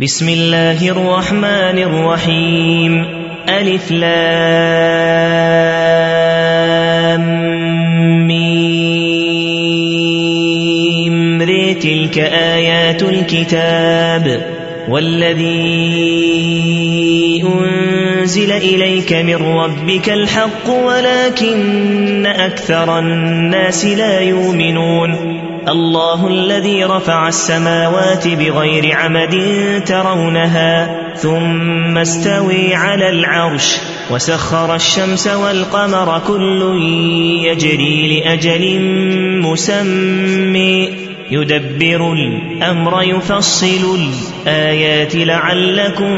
بسم الله الرحمن الرحيم ألف لام ميم ر تلك آيات الكتاب والذي أنزل إليك من ربك الحق ولكن أكثر الناس لا يؤمنون الله الذي رفع السماوات بغير عمد ترونها ثم استوي على العرش وسخر الشمس والقمر كل يجري لأجل مسمى يدبر الأمر يفصل الآيات لعلكم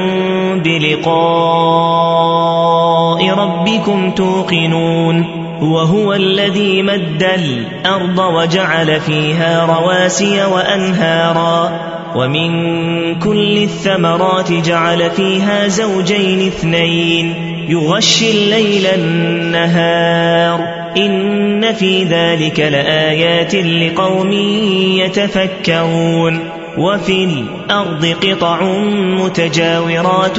بلقاء ربكم توقنون وهو الذي مد الأرض وجعل فيها رواسي وأنهارا ومن كل الثمرات جعل فيها زوجين اثنين يغشي الليل النهار إن في ذلك لآيات لقوم يتفكرون وفي الأرض قطع متجاورات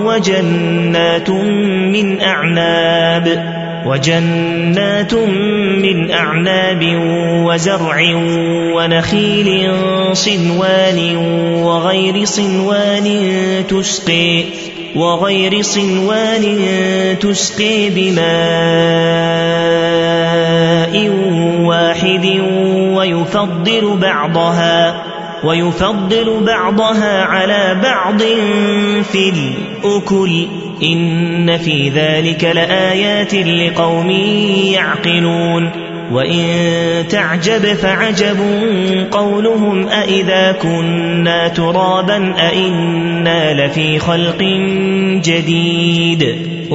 وجنات من أعناب وزرع ونخيل صنوان وغير صنوان تسقي بماء واحد ويفضل بعضها على بعض في الأكل إن في ذلك لآيات لقوم يعقلون وإن تعجب فعجب قولهم أإذا كنا ترابا أإنا لفي خلق جديد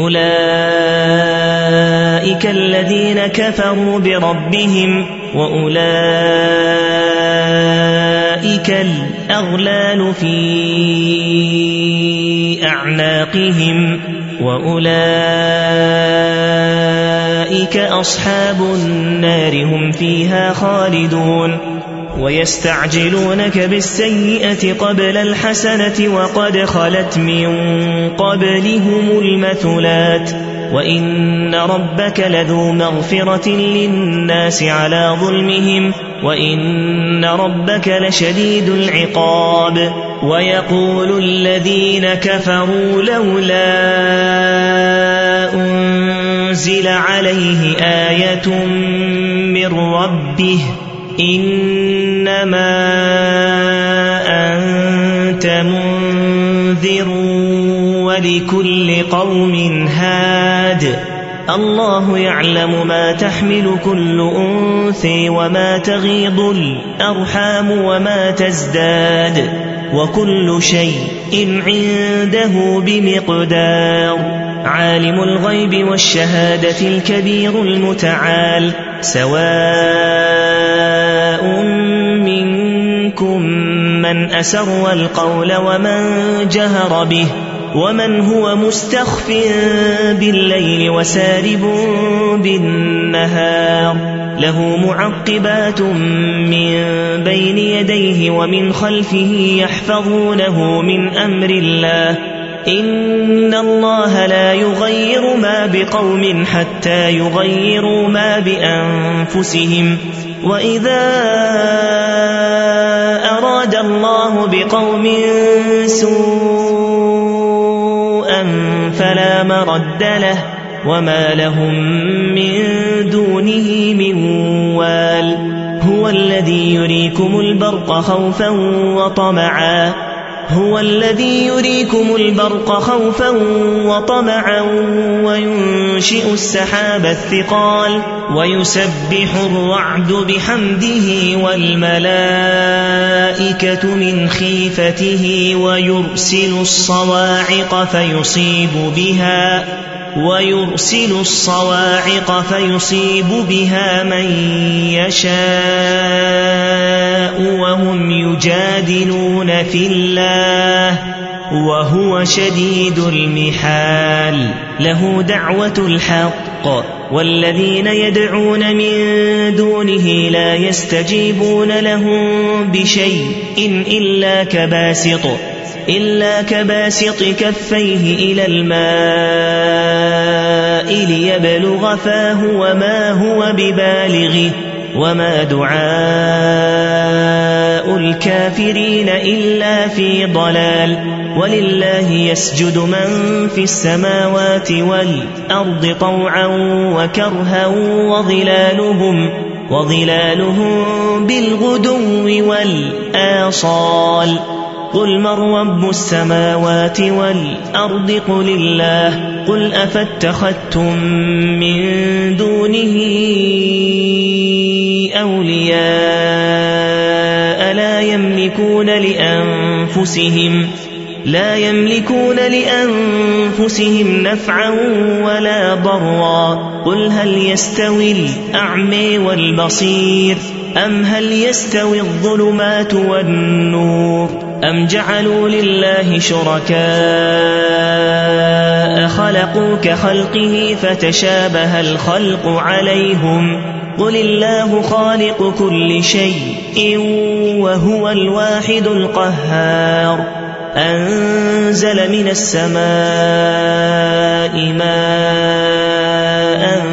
أولئك الذين كفروا بربهم وأولئك الأغلال في أعناقهم وأولئك أصحاب النار هم فيها خالدون ويستعجلونك بالسيئة قبل الحسنة وقد خلت من قبلهم المثلات وإن ربك لذو مغفرة للناس على ظلمهم وإن ربك لشديد العقاب ويقول الذين كفروا لولا أنزل عليه آية من ربه إنما أنت منذر ولكل قوم هاد الله يعلم ما تحمل كل أنثى وما تغيض الأرحام وما تزداد وكل شيء عنده بمقدار عالم الغيب والشهادة الكبير المتعال سواء منكم من أسر القول ومن جهر به ومن هو مستخف بالليل وسارب بالنهار له معقبات من بين يديه ومن خلفه يحفظونه من أمر الله إن الله لا يغير ما بقوم حتى يغيروا ما بأنفسهم وإذا أراد الله بقوم سوءا فلا مرد له وما لهم من دونه من وال هو الذي يريكم البرق خوفا وطمعا وينشئ السحاب الثقال ويسبح الرعد بحمده والملائكة من خيفته ويرسل الصواعق فيصيب بها من يشاء وهم يجادلون في الله وهو شديد المحال له دعوة الحق والذين يدعون من دونه لا يستجيبون لهم بشيء إلا إلا كباسط كفيه إلى الماء ليبلغ فاه وما هو ببالغه وما دعاء الكافرين إلا في ضلال ولله يسجد من في السماوات والأرض طوعا وكرها وظلالهم بالغدو والآصال قل من رب السماوات والأرض قل الله قل أفاتخذتم من دونه أولياء لا يملكون لأنفسهم نفعا ولا ضرا قل هل يستوي الأعمى والبصير أم هل يستوي الظلمات والنور أم جعلوا لله شركاء خلقوا كخلقه فتشابه الخلق عليهم قل الله خالق كل شيء وهو الواحد القهار أنزل من السماء ماء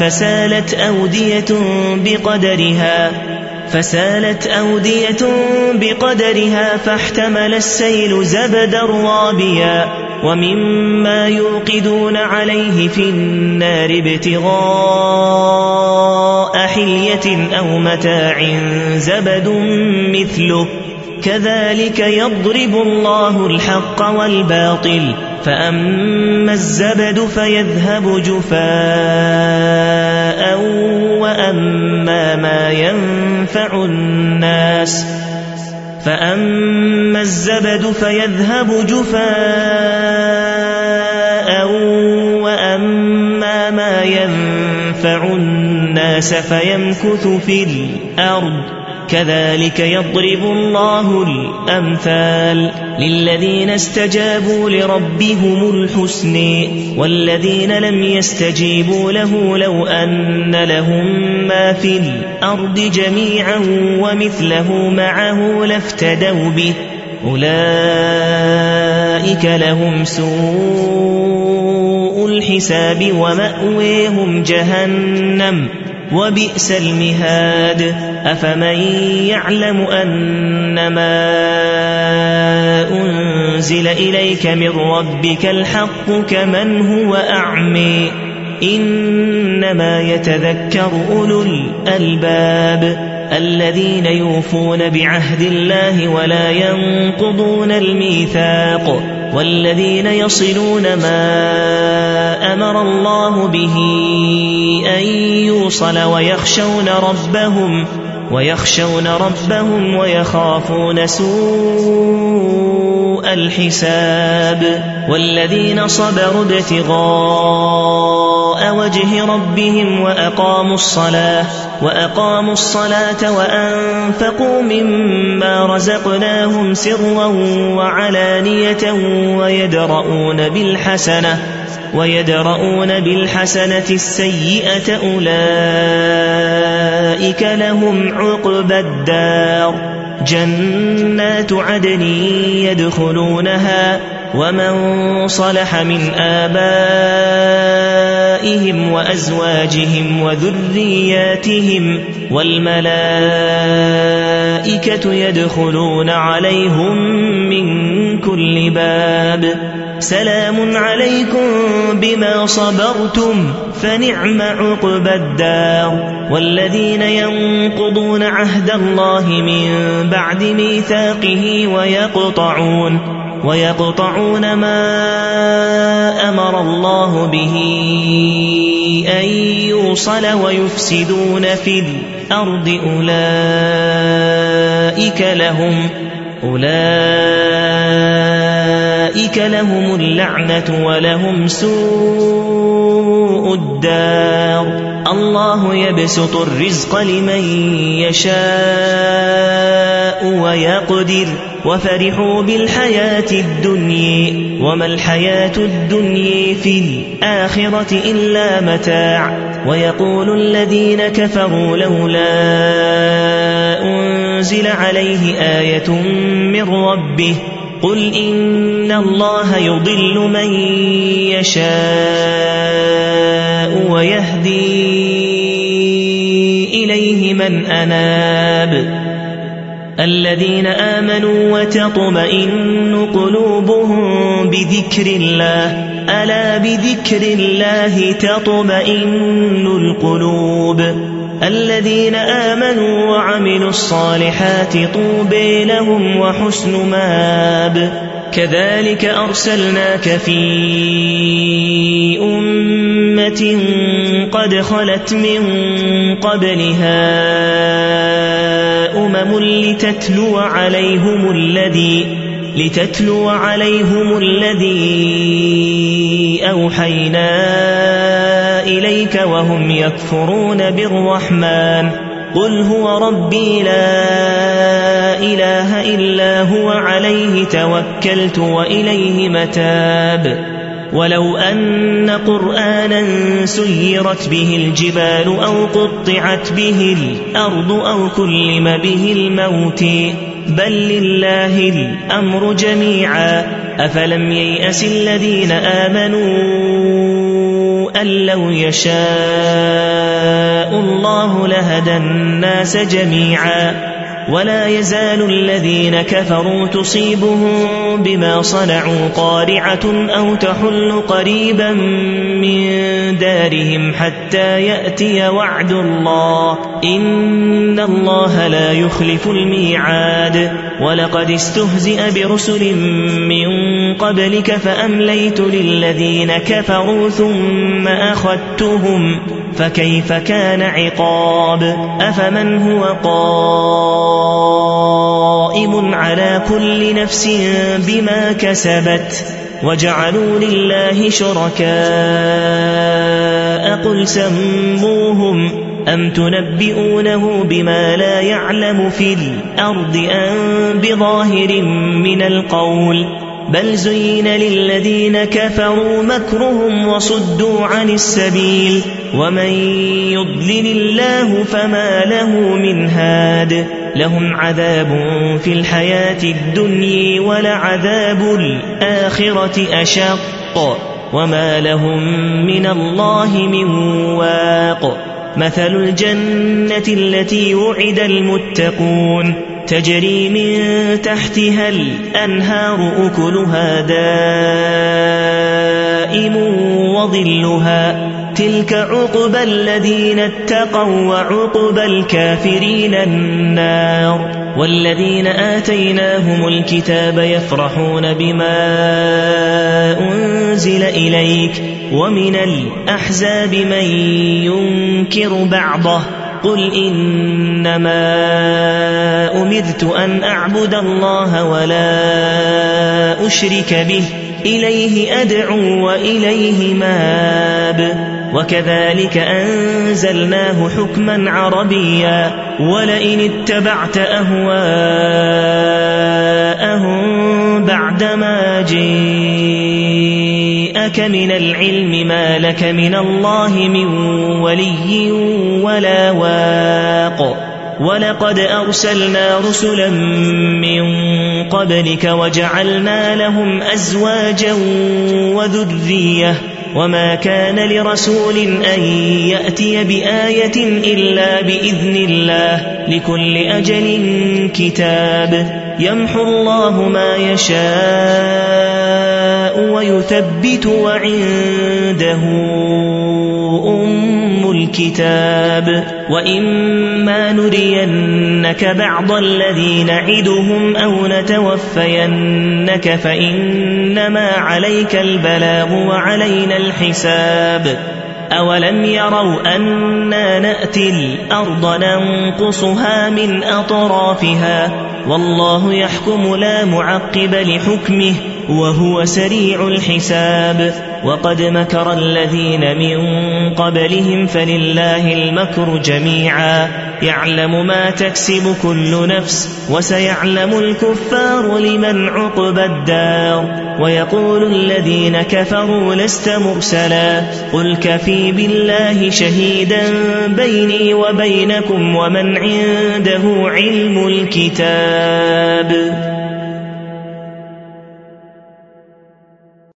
فسالت أودية بقدرها فاحتمل السيل زبدا رابيا ومما يوقدون عليه في النار ابتغاء حلية أو متاع زبد مثله كذلك يضرب الله الحق والباطل فأما الزبد فيذهب جفاء وأما ما ينفع الناس فيمكث في الأرض كذلك يضرب الله الأمثال للذين استجابوا لربهم الحسن والذين لم يستجيبوا له لو أن لهم ما في الأرض جميعا ومثله معه لافتدوا به أولئك لهم سوء الحساب ومأويهم جهنم وبئس المهاد أفمن يعلم أنما أنزل إليك من ربك الحق كمن هو أعمى إنما يتذكر أولو الألباب الذين يوفون بعهد الله ولا ينقضون الميثاق والذين يصلون ما أمر الله به أن يوصل ويخشون ربهم ويخافون سوء الحساب والذين صبروا ابتغاء وجه ربهم وأقاموا الصلاة وأنفقوا مما رزقناهم سرا وعلانية ويدرؤون بالحسنة السيئة أولئك لهم عقبى الدار جنات عدن يدخلونها ومن صلح من آبائهم وأزواجهم وذرياتهم والملائكة يدخلون عليهم من كل باب سلام عليكم بما صبرتم فنعم عقبى الدار والذين ينقضون عهد الله من بعد ميثاقه ويقطعون ما أمر الله به أن يوصل ويفسدون في الأرض أولئك لهم اللعنة ولهم سوء الدار الله يبسط الرزق لمن يشاء ويقدر وفرحوا بالحياة الدنيا وما الحياة الدنيا في الآخرة إلا متاع ويقول الذين كفروا لولا أنزل عليه آية من ربه قل إن الله يضل من يشاء ويهدي إليه من أناب الذين آمنوا وتطمئن قلوبهم بذكر الله ألا بذكر الله تطمئن القلوب الذين آمنوا وعملوا الصالحات طوبى لهم وحسن مآب كذلك أرسلناك في أمة قد خلت من قبلها لتتلو عليهم الذي أوحينا إليك وهم يكفرون بالرحمن قل هو ربي لا إله إلا هو عليه توكلت وإليه متاب ولو أن قرآنا سيرت به الجبال أو قطعت به الأرض أو كلم به الموت بل لله الأمر جميعا أفلم ييأس الذين آمنوا أن لو يشاء الله لهدى الناس جميعا ولا يزال الذين كفروا تصيبهم بما صنعوا قارعة أو تحل قريبا من دارهم حتى يأتي وعد الله إن الله لا يخلف الميعاد ولقد استهزئ برسل من قبلك فأمليت للذين كفروا ثم أخذتهم فكيف كان عقاب أفمن هو قائم على كل نفس بما كسبت وجعلوا لله شركاء قل سموهم أم تنبئونه بما لا يعلم في الأرض أم بظاهر من القول بل زين للذين كفروا مكرهم وصدوا عن السبيل ومن يضلل الله فما له من هاد لهم عذاب في الحياة الدنيا ولعذاب الآخرة أشق وما لهم من الله من واق مثل الجنة التي وعد المتقون تجري من تحتها الأنهار أكلها دائم وظلها تلك عقبى الذين اتقوا وعقبى الكافرين النار والذين آتيناهم الكتاب يفرحون بما أنزل إليك ومن الأحزاب من ينكر بعضه قل إنما أمرت أن أعبد الله ولا أشرك به إليه أدعو وإليه ماب وكذلك أنزلناه حكما عربيا ولئن اتبعت أهواءهم بعدما جاءك من العلم ما لك من الله من ولي ولا واق ولقد أرسلنا رسلا من قبلك وجعلنا لهم أزواجا وذرية وما كان لرسول أن يأتي بآية إلا بإذن الله لكل أجل كتاب يمحو الله ما يشاء ويثبت وعنده أم الكتاب وإما نرينك بعض الذي نعدهم أو نتوفينك فإنما عليك البلاغ وعلينا الحساب أولم يروا أنا نأتي الأرض ننقصها من أطرافها والله يحكم لا معقب لحكمه وهو سريع الحساب وقد مكر الذين من قبلهم فلله المكر جميعا يعلم ما تكسب كل نفس وسيعلم الكفار لمن عقبى الدار ويقول الذين كفروا لست مرسلا قل كفي بالله شهيدا بيني وبينكم ومن عنده علم الكتاب